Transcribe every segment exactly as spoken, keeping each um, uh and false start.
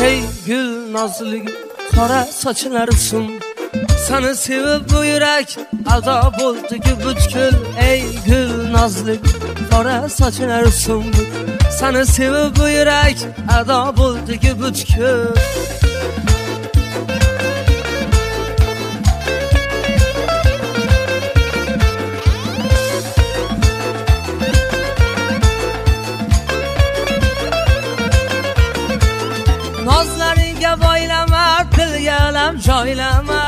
ey gül nazlı qora sochlarsin. Seni sevib bu yürek ado bo'ldi ki butkul. Ey gül nazlı qora sochlarsin. Seni sevib bu yürek ado bo'ldi ki butkul. Nazlaringa boylama, dilga alam joylama.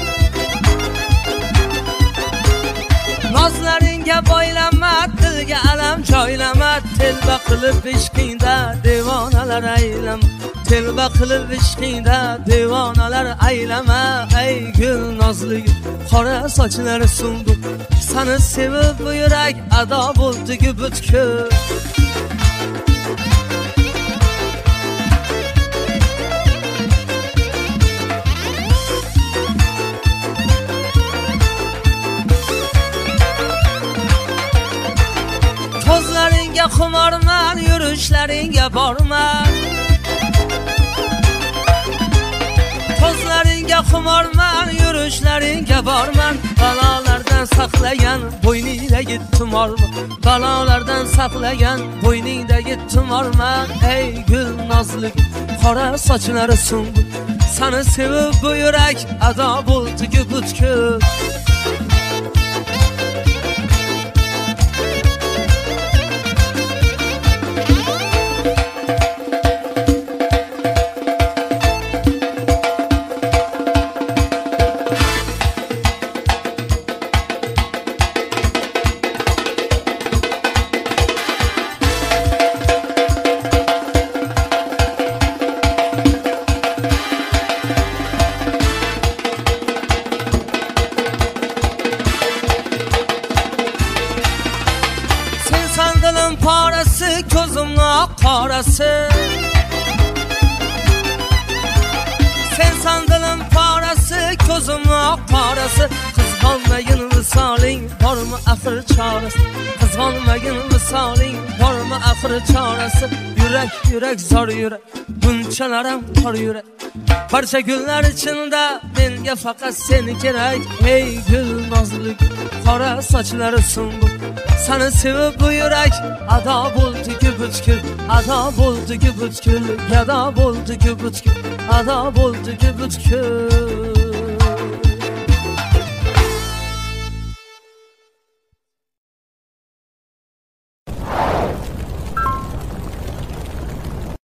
Nazlaringa boylama, dilga alam joylama. Telba qilib ishqingda devonalar aylama. Telba qilib ishqingda devonalar aylama. Ey gul nazlı qora sochlari sundu. Seni sevib bu yurek ado bo'ldi ki butkul. Sözleringe xumarman, yürüyüşleringe borman. Sözleringe xumarman, yürüyüşleringe borman. Balalardan saklayan boynida gittim orman. Balalardan saklayan boynida gittim orman. Ey gül nazlı qora sochlari sundu. Seni sevib bu yürek ado bo'ldi ki butkul. Sandalın parası, gözümün qarası. Sen sandalın parası, gözümün qarası. Kızg'onmagin visoling bormi axir chorasi. Kızg'onmagin visoling bormi axir chorasi. Yurak yurak zor yurak, bunchalarim tor yurak. Barcha gullar ichida menga faqat sen kerak. Ey gul nazlı qora sochlari sundu. Seni sevib bu yürek ado bo'ldi ki butkul. Ado bo'ldi ki butkul. Ado bo'ldi ki butkul. Ado bo'ldi ki butkul.